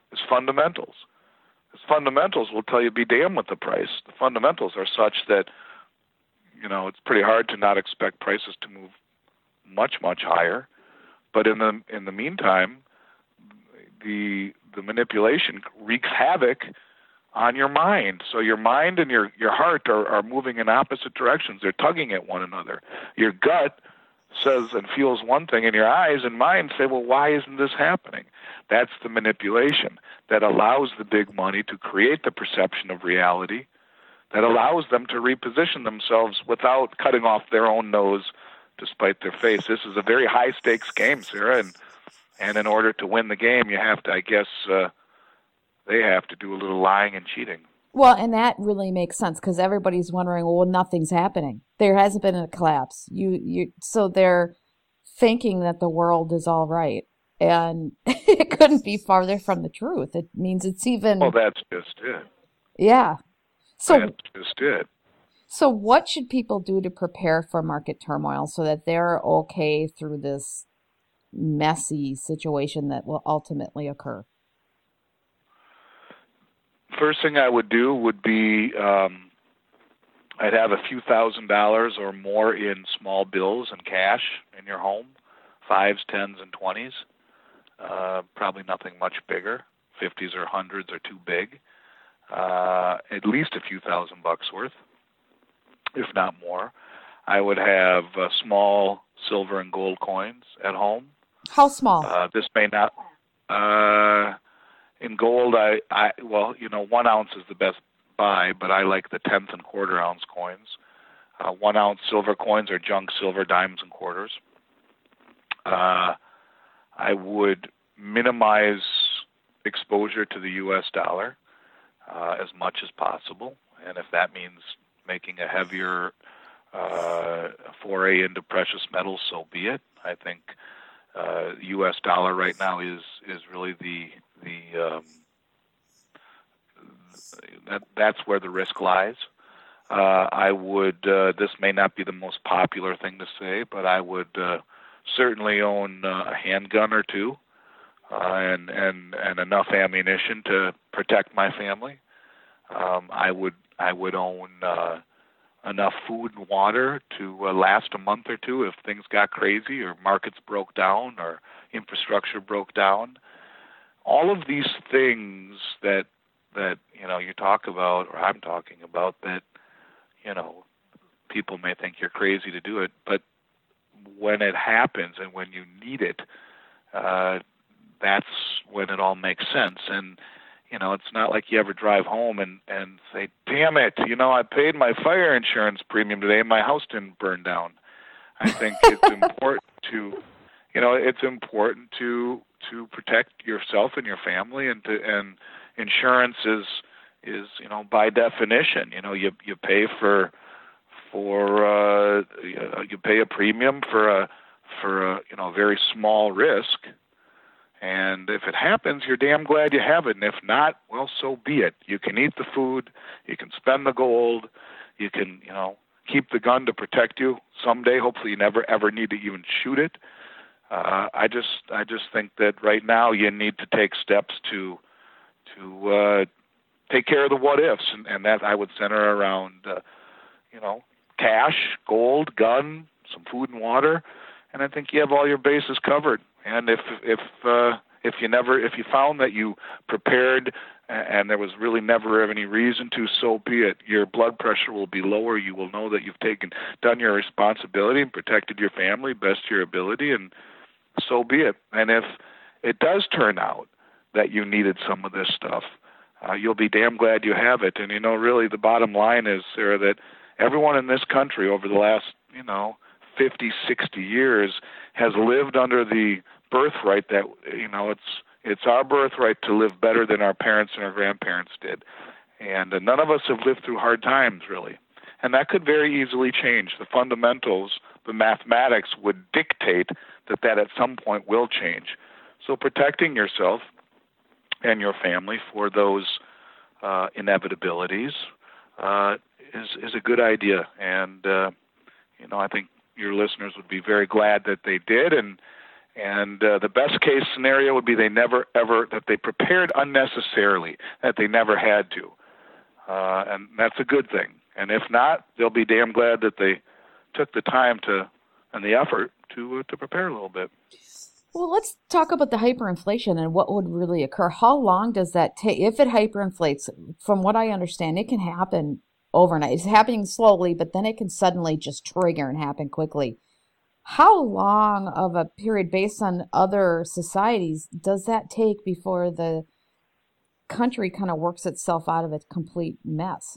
is fundamentals. The fundamentals will tell you be damned with the price. The fundamentals are such that, you know, it's pretty hard to not expect prices to move much, much higher. But in the in the meantime, the the manipulation wreaks havoc on your mind. So your mind and your, your heart are, are moving in opposite directions. They're tugging at one another. Your gut says and feels one thing, and your eyes and mind say, well, why isn't this happening? That's the manipulation that allows the big money to create the perception of reality, that allows them to reposition themselves without cutting off their own nose to spite their face. This is a very high-stakes game, Sarah, and and in order to win the game, you have to, I guess, uh, they have to do a little lying and cheating. Well, and that really makes sense because everybody's wondering, well, nothing's happening. There hasn't been a collapse. You, you, so they're thinking that the world is all right, and it couldn't be farther from the truth. It means it's even. Well, that's just it. Yeah. So that's just it. So what should people do to prepare for market turmoil so that they're okay through this messy situation that will ultimately occur? First thing I would do would be um, I'd have a few thousand dollars or more in small bills and cash in your home, fives, tens, and twenties. Uh, probably nothing much bigger. Fifties or hundreds are too big. Uh, at least a few thousand bucks worth, if not more. I would have uh, small silver and gold coins at home. How small? Uh, this may not. Uh, in gold, I, I well, you know, one ounce is the best buy, but I like the tenth and quarter ounce coins. Uh, one ounce silver coins are junk silver, dimes and quarters. Uh, I would minimize exposure to the U S dollar uh, as much as possible, and if that means making a heavier uh, foray into precious metals, so be it. I think uh, U S dollar right now is is really the the um, that that's where the risk lies. Uh, I would. Uh, this may not be the most popular thing to say, but I would uh, certainly own uh, a handgun or two, uh, and and and enough ammunition to protect my family. Um, I would I would own uh, enough food and water to uh, last a month or two if things got crazy or markets broke down or infrastructure broke down. All of these things that that you know you talk about, or I'm talking about, that you know people may think you're crazy to do it, but when it happens and when you need it, uh, that's when it all makes sense. And you know, it's not like you ever drive home and, and say, damn it, you know, I paid my fire insurance premium today and my house didn't burn down. I think it's important to, you know, it's important to to protect yourself and your family, and to, and insurance is, is, you know, by definition, you know, you you pay for, for uh, you pay a premium for a, for a, you know, very small risk. And if it happens, you're damn glad you have it. And if not, well, so be it. You can eat the food, you can spend the gold, you can, you know, keep the gun to protect you. Someday, hopefully, you never ever need to even shoot it. Uh, I just, I just think that right now you need to take steps to, to uh, take care of the what ifs, and, and that I would center around, uh, you know, cash, gold, gun, some food and water, and I think you have all your bases covered. And if if uh, if you never if you found that you prepared and there was really never any reason to, so be it. Your blood pressure will be lower. You will know that you've taken done your responsibility and protected your family best to your ability, and so be it. And if it does turn out that you needed some of this stuff, uh, you'll be damn glad you have it. And you know, really, the bottom line is, Sarah, that everyone in this country over the last, you know, fifty, sixty years has lived under the birthright that, you know, it's it's our birthright to live better than our parents and our grandparents did. And uh, none of us have lived through hard times, really. And that could very easily change. The fundamentals, the mathematics would dictate that that at some point will change. So protecting yourself and your family for those uh, inevitabilities uh, is, is a good idea. And, uh, you know, I think your listeners would be very glad that they did, and And uh, the best case scenario would be they never ever, that they prepared unnecessarily, that they never had to. Uh, and that's a good thing. And if not, they'll be damn glad that they took the time to and the effort to uh, to prepare a little bit. Well, let's talk about the hyperinflation and what would really occur. How long does that take? If it hyperinflates, from what I understand, it can happen overnight. It's happening slowly, but then it can suddenly just trigger and happen quickly. How long of a period, based on other societies, does that take before the country kind of works itself out of its complete mess?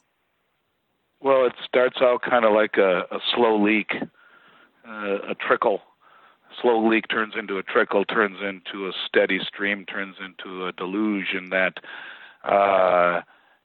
Well, it starts out kind of like a, a slow leak, uh, a trickle. Slow leak turns into a trickle, turns into a steady stream, turns into a deluge. And that uh,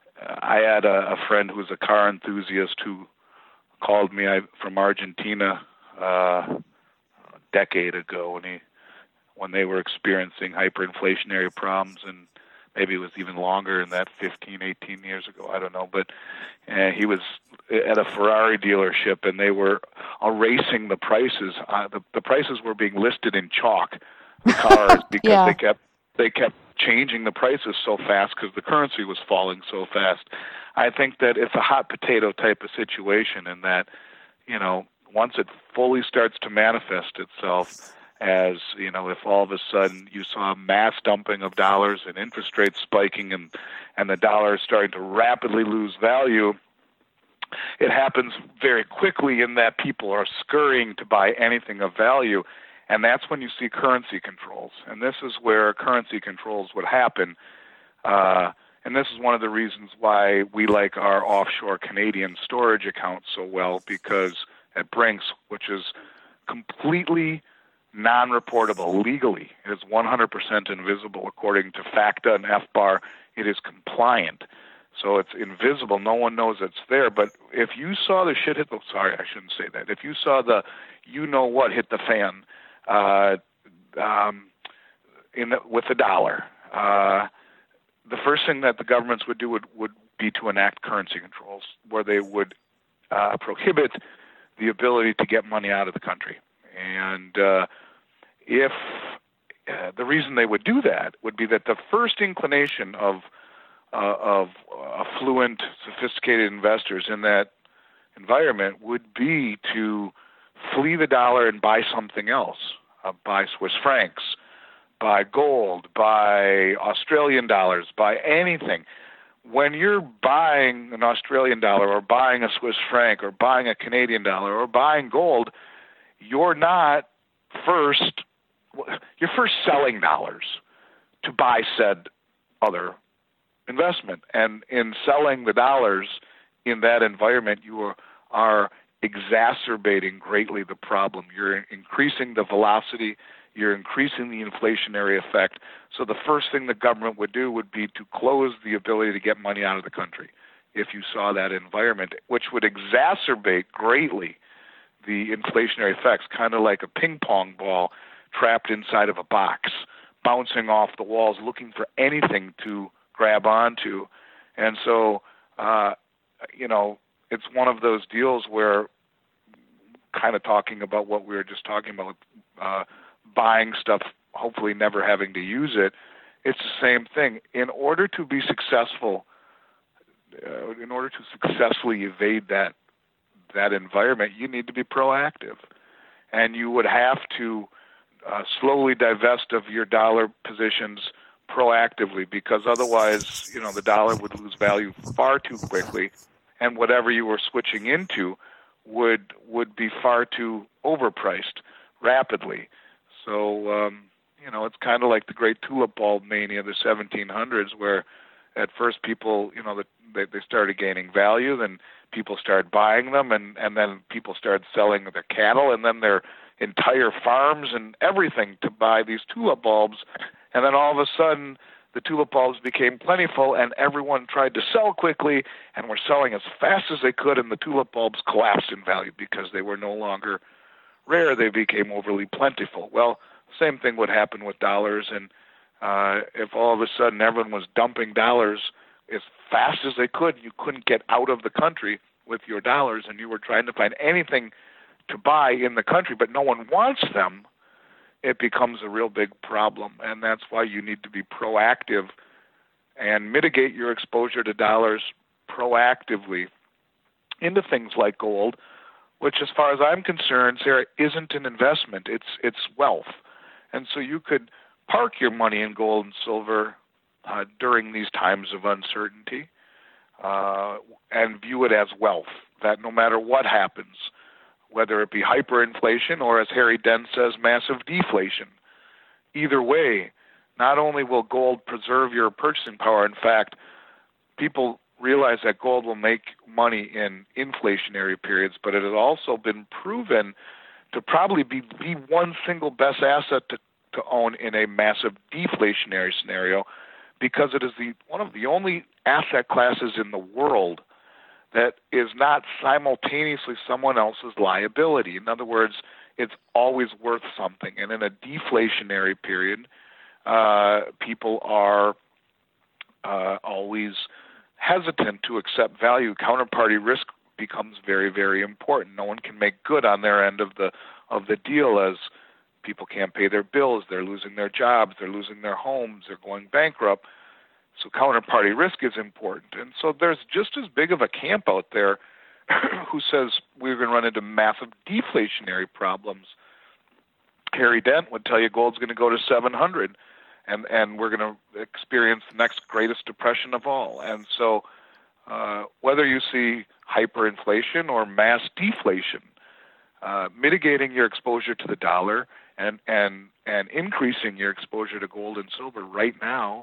I had a, a friend who was a car enthusiast who called me I, from Argentina uh, a decade ago when he when they were experiencing hyperinflationary problems, and maybe it was even longer than that, fifteen, eighteen years ago, I don't know. But uh, he was at a Ferrari dealership, and they were erasing the prices. Uh, the, the prices were being listed in chalk, the cars, because yeah. they kept they kept changing the prices so fast because the currency was falling so fast. I think that it's a hot potato type of situation, in that, you know, once it fully starts to manifest itself, as, you know, if all of a sudden you saw mass dumping of dollars and interest rates spiking, and, and the dollar is starting to rapidly lose value, it happens very quickly in that people are scurrying to buy anything of value, and that's when you see currency controls. And this is where currency controls would happen, uh, and this is one of the reasons why we like our offshore Canadian storage account so well, because at Brinks, which is completely non-reportable legally. It is one hundred percent invisible according to FACTA and F B A R. It is compliant. So it's invisible. No one knows it's there. But if you saw the shit hit the, sorry, I shouldn't say that. If you saw the, you know what, hit the fan uh, um, in the, with the dollar, uh, the first thing that the governments would do would, would be to enact currency controls, where they would uh, prohibit the ability to get money out of the country. And uh, if uh, the reason they would do that would be that the first inclination of uh, of affluent, sophisticated investors in that environment would be to flee the dollar and buy something else, uh, buy Swiss francs, buy gold, buy Australian dollars, buy anything. When you're buying an Australian dollar or buying a Swiss franc or buying a Canadian dollar or buying gold, you're not first, you're first selling dollars to buy said other investment. And in selling the dollars in that environment, you are, are exacerbating greatly the problem. You're increasing the velocity, you're increasing the inflationary effect. So the first thing the government would do would be to close the ability to get money out of the country if you saw that environment, which would exacerbate greatly the inflationary effects, kind of like a ping pong ball trapped inside of a box, bouncing off the walls, looking for anything to grab onto. And so, uh, you know, it's one of those deals where, kind of talking about what we were just talking about, uh, buying stuff, hopefully never having to use it, it's the same thing. In order to be successful, uh, in order to successfully evade that that environment, you need to be proactive. And you would have to uh, slowly divest of your dollar positions proactively, because otherwise, you know, the dollar would lose value far too quickly, and whatever you were switching into would would be far too overpriced rapidly. So, um, you know, it's kind of like the great tulip bulb mania of the seventeen hundreds, where at first people, you know, they, they started gaining value, then people started buying them, and, and then people started selling their cattle and then their entire farms and everything to buy these tulip bulbs. And then all of a sudden, the tulip bulbs became plentiful, and everyone tried to sell quickly and were selling as fast as they could, and the tulip bulbs collapsed in value because they were no longer rare. They became overly plentiful. Well, same thing would happen with dollars, and uh, if all of a sudden everyone was dumping dollars as fast as they could, you couldn't get out of the country with your dollars, and you were trying to find anything to buy in the country, but no one wants them, it becomes a real big problem. And that's why you need to be proactive and mitigate your exposure to dollars proactively into things like gold, which, as far as I'm concerned, Sarah, isn't an investment. It's it's wealth. And so you could park your money in gold and silver uh, during these times of uncertainty uh, and view it as wealth, that no matter what happens, whether it be hyperinflation or, as Harry Dent says, massive deflation, either way, not only will gold preserve your purchasing power, in fact, people realize that gold will make money in inflationary periods, but it has also been proven to probably be the one single best asset to, to own in a massive deflationary scenario, because it is the one of the only asset classes in the world that is not simultaneously someone else's liability. In other words, it's always worth something. And in a deflationary period, uh, people are uh, always hesitant to accept value. Counterparty risk becomes very, very important. No one can make good on their end of the of the deal, as people can't pay their bills, they're losing their jobs, they're losing their homes, they're going bankrupt. So counterparty risk is important. And so there's just as big of a camp out there who says we're going to run into massive deflationary problems. Harry Dent would tell you gold's going to go to seven hundred, and, and we're going to experience the next greatest depression of all. And so uh, whether you see hyperinflation or mass deflation, uh, mitigating your exposure to the dollar and, and, and increasing your exposure to gold and silver right now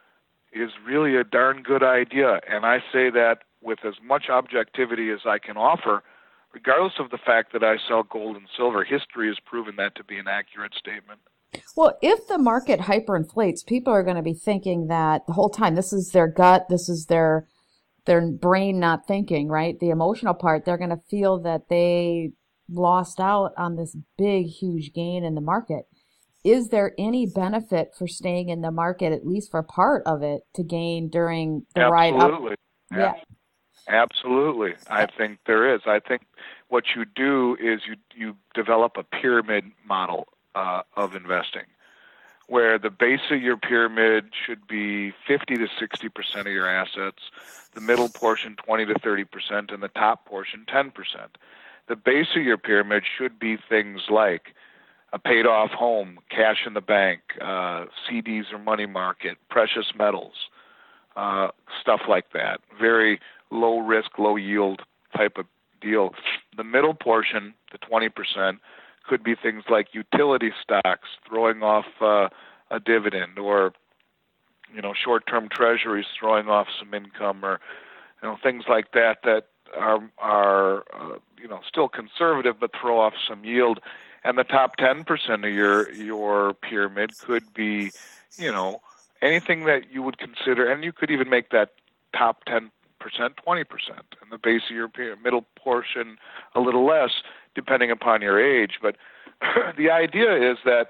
is really a darn good idea. And I say that with as much objectivity as I can offer, regardless of the fact that I sell gold and silver. History has proven that to be an accurate statement. Well, if the market hyperinflates, people are going to be thinking that the whole time. This is their gut. This is their their brain not thinking, right? The emotional part, they're going to feel that they lost out on this big, huge gain in the market. Is there any benefit for staying in the market, at least for part of it, to gain during the ride up? Absolutely. Yeah. Absolutely. I think there is. I think what you do is you you develop a pyramid model uh, of investing, where the base of your pyramid should be fifty to sixty percent of your assets, the middle portion twenty to thirty percent, and the top portion ten percent. The base of your pyramid should be things like a paid-off home, cash in the bank, uh, C Ds or money market, precious metals, uh, stuff like that. Very low risk, low yield type of deal. The middle portion, the twenty percent, could be things like utility stocks throwing off uh, a dividend, or you know, short-term treasuries throwing off some income, or you know, things like that that are are uh, you know, still conservative but throw off some yield. And the top ten percent of your your pyramid could be, you know, anything that you would consider, and you could even make that top ten percent twenty percent, and the base of your pyramid, middle portion a little less, depending upon your age. But the idea is that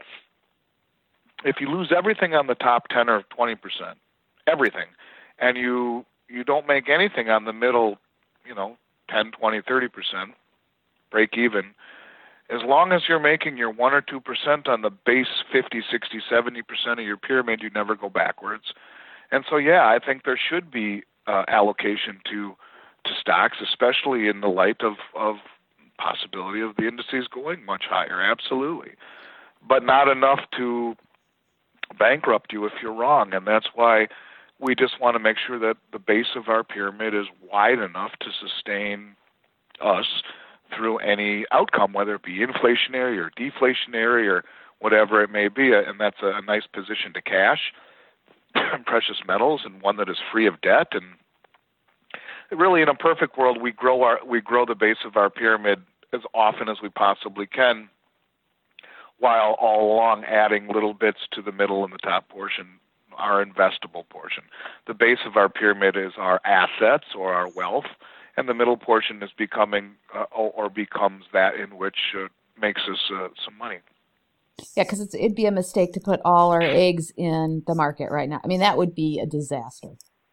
if you lose everything on the top ten or twenty percent, everything, and you you don't make anything on the middle, you know, ten, twenty, thirty percent, break even, as long as you're making your one or two percent on the base fifty, sixty, seventy percent of your pyramid, you never go backwards. And so, yeah, I think there should be uh, allocation to to stocks, especially in the light of, of possibility of the indices going much higher, absolutely. But not enough to bankrupt you if you're wrong. And that's why we just want to make sure that the base of our pyramid is wide enough to sustain us through any outcome, whether it be inflationary or deflationary or whatever it may be. And that's a nice position to cash precious metals, and one that is free of debt. And really, in a perfect world, we grow our we grow the base of our pyramid as often as we possibly can, while all along adding little bits to the middle and the top portion, our investable portion. The base of our pyramid is our assets or our wealth, and the middle portion is becoming uh, or, or becomes that in which uh, makes us uh, some money. Yeah, because it'd be a mistake to put all our eggs in the market right now. I mean, that would be a disaster.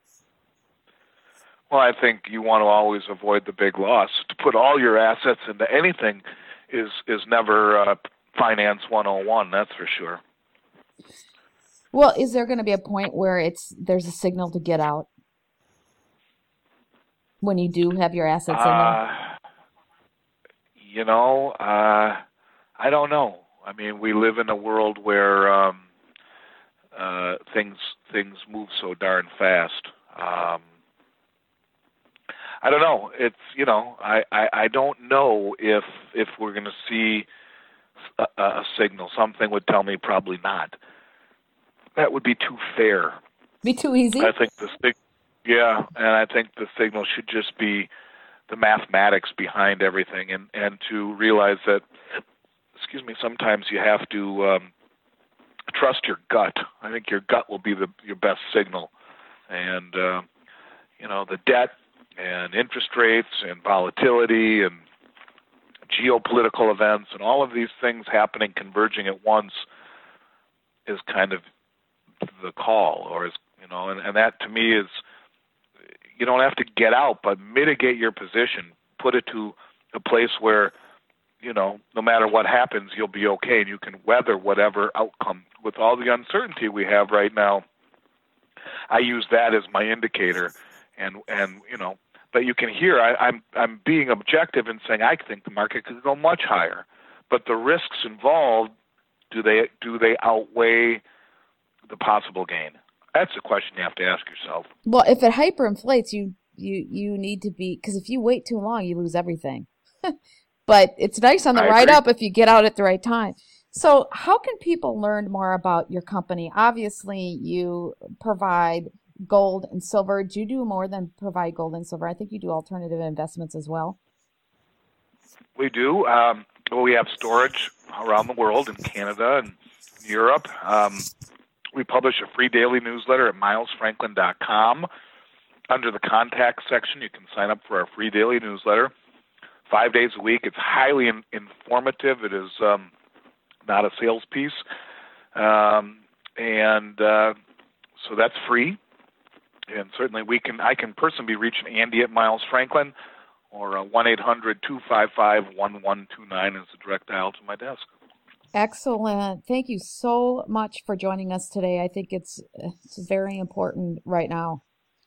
Well, I think you want to always avoid the big loss. To put all your assets into anything is is never uh, Finance one oh one, that's for sure. Well, is there going to be a point where it's there's a signal to get out when you do have your assets in there? Uh, you know, uh, I don't know. I mean, we live in a world where um, uh, things things move so darn fast. Um, I don't know. It's you know, I, I, I don't know if if we're going to see a, a signal. Something would tell me probably not. That would be too fair. Be too easy? I think the sig- yeah, and I think the signal should just be the mathematics behind everything, and, and to realize that, excuse me, sometimes you have to um, trust your gut. I think your gut will be the your best signal, and uh, you know the debt and interest rates and volatility and geopolitical events and all of these things happening, converging at once, is kind of the call, or is you know, and, and that to me is, you don't have to get out, but mitigate your position, put it to a place where, you know, no matter what happens, you'll be okay, and you can weather whatever outcome. With all the uncertainty we have right now, I use that as my indicator, and and you know, but you can hear I, I'm I'm being objective and saying I think the market could go much higher, but the risks involved, do they do they outweigh the possible gain? That's the question you have to ask yourself. Well, if it hyperinflates, you you you need to be, because if you wait too long, you lose everything. But it's nice on the I ride agree. up if you get out at the right time. So how can people learn more about your company? Obviously, you provide gold and silver. Do you do more than provide gold and silver? I think you do alternative investments as well. We do. Um, well, we have storage around the world in Canada and Europe. Um, we publish a free daily newsletter at miles franklin dot com. Under the contact section, you can sign up for our free daily newsletter. Five days a week. It's highly in, informative. It is um, not a sales piece. Um, and uh, so that's free. And certainly we can. I can personally be reaching Andy at Miles Franklin, or uh, one eight hundred two five five one one two nine is the direct dial to my desk. Excellent. Thank you so much for joining us today. I think it's it's very important right now.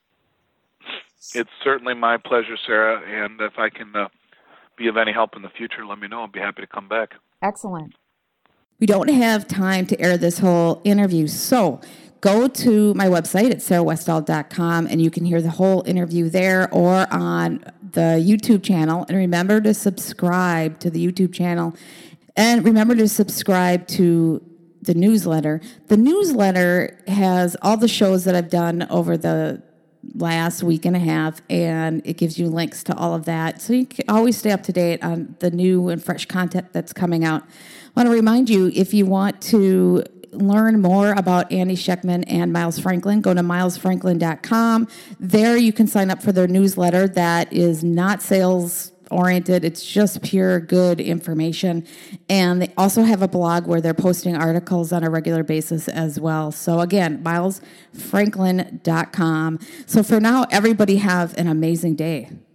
It's certainly my pleasure, Sarah. And if I can uh, be of any help in the future, let me know. I'll be happy to come back. Excellent. We don't have time to air this whole interview, so go to my website at sarah westall dot com and you can hear the whole interview there or on the YouTube channel. And remember to subscribe to the YouTube channel. And remember to subscribe to the newsletter. The newsletter has all the shows that I've done over the last week and a half, and it gives you links to all of that. So you can always stay up to date on the new and fresh content that's coming out. I want to remind you, if you want to learn more about Andy Schekman and Miles Franklin, go to miles franklin dot com. There you can sign up for their newsletter that is not sales oriented. It's just pure good information. And they also have a blog where they're posting articles on a regular basis as well. So again, miles franklin dot com. So for now, everybody have an amazing day.